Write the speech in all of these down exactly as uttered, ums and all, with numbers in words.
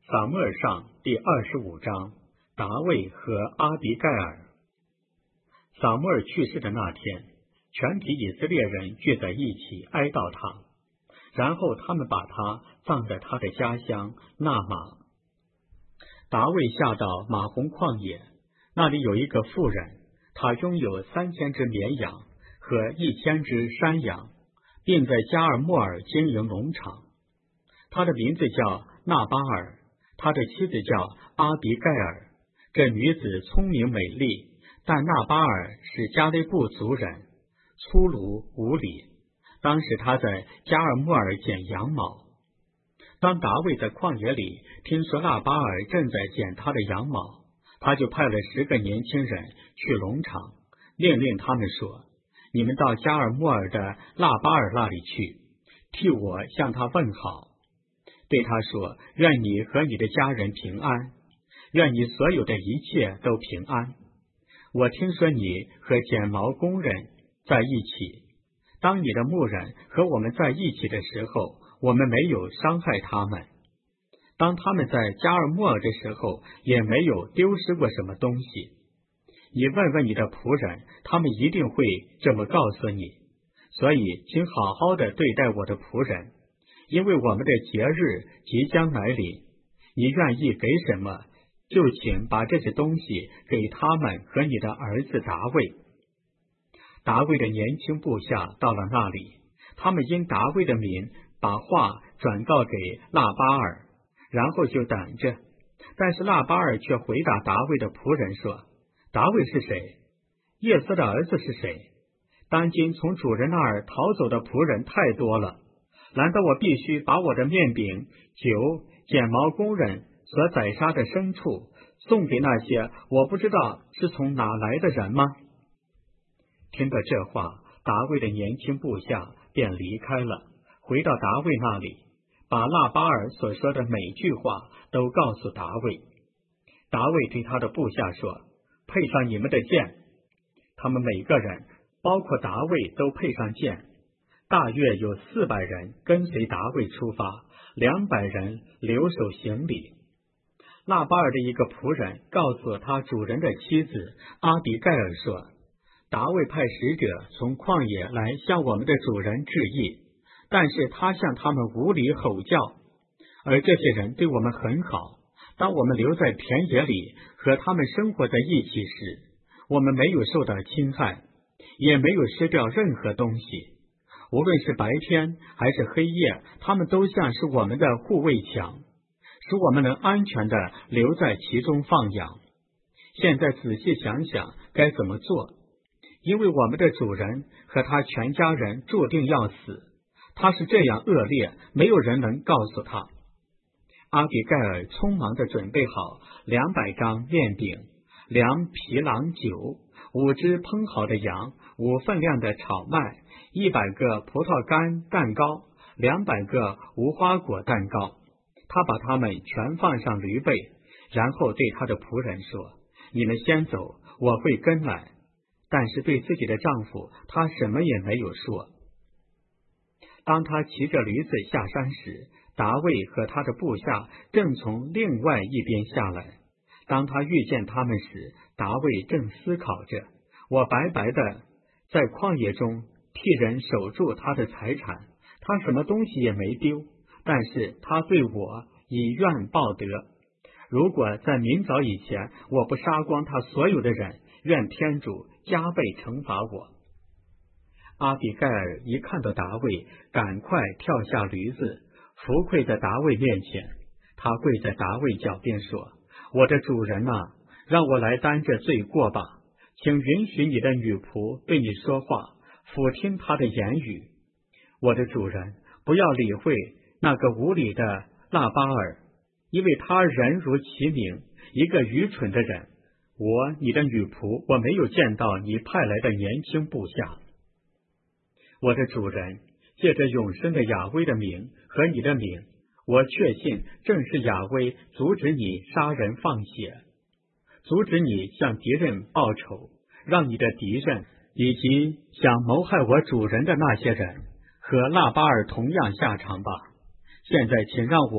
撒母耳上第二十五章，大卫和阿比盖尔。撒母耳去世的那天，全体以色列人聚在一起哀悼他，然后他们把他葬在他的家乡纳玛。大卫下到马红旷野，那里有一个妇人，她拥有三千只绵羊和一千只山羊，并在加尔默尔经营农场。她的名字叫纳巴尔，他的妻子叫阿比盖尔。这女子聪明美丽，但纳巴尔是加勒布族人，粗鲁无礼。当时他在加尔默尔剪羊毛。当达卫在旷野里听说纳巴尔正在剪他的羊毛，他就派了十个年轻人去农场，命令他们说：你们到加尔默尔的纳巴尔那里去，替我向他问好，对他说：愿你和你的家人平安，愿你所有的一切都平安。我听说你和剪毛工人在一起，当你的牧人和我们在一起的时候，我们没有伤害他们，当他们在加尔默尔的时候，也没有丢失过什么东西。你问问你的仆人，他们一定会这么告诉你。所以请好好的对待我的仆人，因为我们的节日即将来临，你愿意给什么，就请把这些东西给他们和你的儿子达卫。达卫的年轻部下到了那里，他们因达卫的名把话转告给纳巴尔，然后就等着。但是纳巴尔却回答达卫的仆人说：达卫是谁？耶瑟的儿子是谁？当今从主人那儿逃走的仆人太多了，难道我必须把我的面饼、酒、剪毛工人所宰杀的牲畜送给那些我不知道是从哪来的人吗？听到这话，达卫的年轻部下便离开了，回到达卫那里，把纳巴尔所说的每句话都告诉达卫。达卫对他的部下说：配上你们的剑。他们每个人，包括达卫，都配上剑。大约有四百人跟随达卫出发，两百人留守行李。纳巴尔的一个仆人告诉他主人的妻子阿比盖尔说：达卫派使者从旷野来向我们的主人致意，但是他向他们无理吼叫，而这些人对我们很好。当我们留在田野里和他们生活在一起时，我们没有受到侵害，也没有失掉任何东西。无论是白天还是黑夜，他们都像是我们的护卫墙，使我们能安全地留在其中放养。现在仔细想想该怎么做，因为我们的主人和他全家人注定要死，他是这样恶劣，没有人能告诉他。阿比盖尔匆忙地准备好两百张面饼、两皮囊酒、五只烹好的羊、五分量的炒麦、一百个葡萄干蛋糕、两百个无花果蛋糕。他把它们全放上驴背，然后对他的仆人说：你们先走，我会跟来。但是对自己的丈夫，他什么也没有说。当他骑着驴子下山时，达卫和他的部下正从另外一边下来。当他遇见他们时，达卫正思考着：我白白的在旷野中替人守住他的财产，他什么东西也没丢，但是他对我以怨报德。如果在明早以前我不杀光他所有的人，愿天主加倍惩罚我。阿比盖尔一看到达卫，赶快跳下驴子，伏跪在达卫面前。他跪在达卫脚边说：我的主人啊，让我来担这罪过吧，请允许你的女仆对你说话，俯听她的言语。我的主人，不要理会那个无理的纳巴尔，因为他人如其名，一个愚蠢的人。我你的女仆，我没有见到你派来的年轻部下。我的主人，借着永生的雅威的名和你的名，我确信正是雅威阻止你杀人放血，阻止你向敌人报仇，让你的敌人以及想谋害我主人的那些人和纳巴尔同样下场吧。现在请让我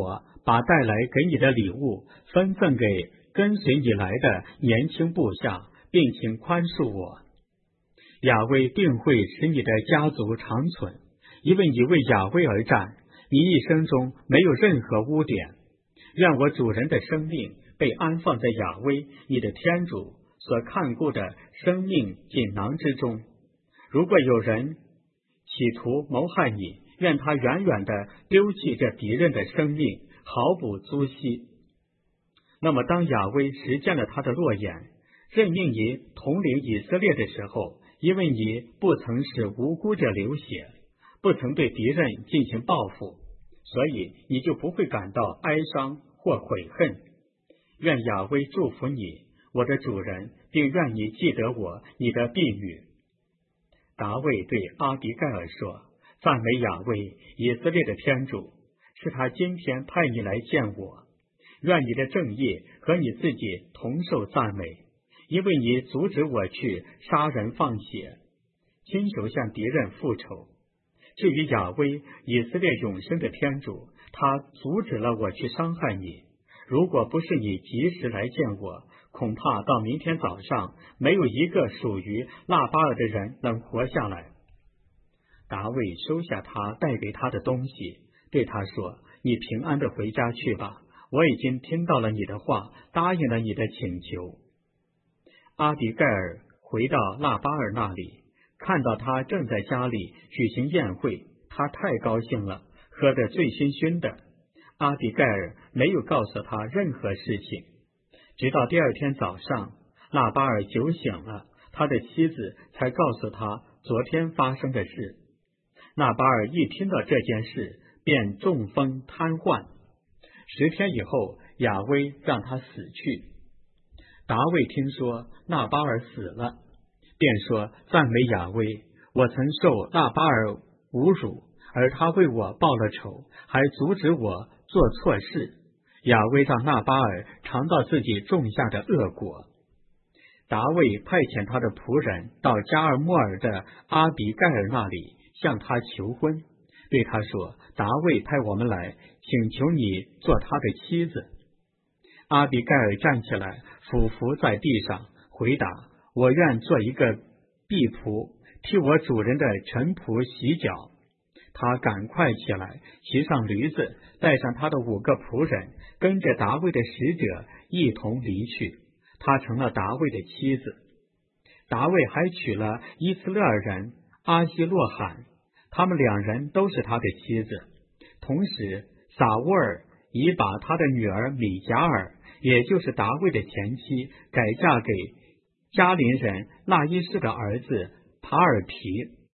把带来给你的礼物分赠给跟随你来的年轻部下，并请宽恕我。亚威定会使你的家族长存，因为你为亚威而战，你一生中没有任何污点。愿我主人的生命被安放在亚威你的天主所看顾的生命锦囊之中。如果有人企图谋害你，愿他远远地丢弃这敌人的生命，毫不足惜。那么当亚威实践了他的诺言，任命你统领以色列的时候，因为你不曾使无辜者流血，不曾对敌人进行报复，所以你就不会感到哀伤或悔恨。愿亚威祝福你，我的主人，并愿你记得我，你的婢女。达卫对阿比盖尔说：赞美亚威，以色列的天主，是他今天派你来见我。愿你的正义和你自己同受赞美，因为你阻止我去杀人放血，亲手向敌人复仇。至于亚威，以色列永生的天主，他阻止了我去伤害你。如果不是你及时来见我，恐怕到明天早上，没有一个属于腊巴尔的人能活下来。达卫收下他带给他的东西，对他说：你平安的回家去吧，我已经听到了你的话，答应了你的请求。阿比盖尔回到腊巴尔那里，看到他正在家里举行宴会，他太高兴了，喝得醉醺醺的。阿比盖尔没有告诉他任何事情，直到第二天早上，腊巴尔酒醒了，他的妻子才告诉他昨天发生的事。腊巴尔一听到这件事，便中风瘫痪。十天以后，亚威让他死去。达卫听说腊巴尔死了，便说：赞美亚威，我曾受腊巴尔侮辱，而他为我报了仇，还阻止我做错事。亚威让腊巴尔尝到自己种下的恶果。达卫派遣他的仆人到加尔默尔的阿比盖尔那里，向他求婚，对他说：达卫派我们来，请求你做他的妻子。阿比盖尔站起来，俯伏在地上，回答：我愿做一个婢仆，替我主人的臣仆洗脚。他赶快起来，骑上驴子，带上他的五个仆人，跟着达卫的使者一同离去。他成了达卫的妻子。达卫还娶了伊斯勒尔人阿希洛罕，他们两人都是他的妻子。同时，撒乌尔已把他的女儿米甲尔，也就是达卫的前妻，改嫁给加林人纳伊士的儿子帕尔皮。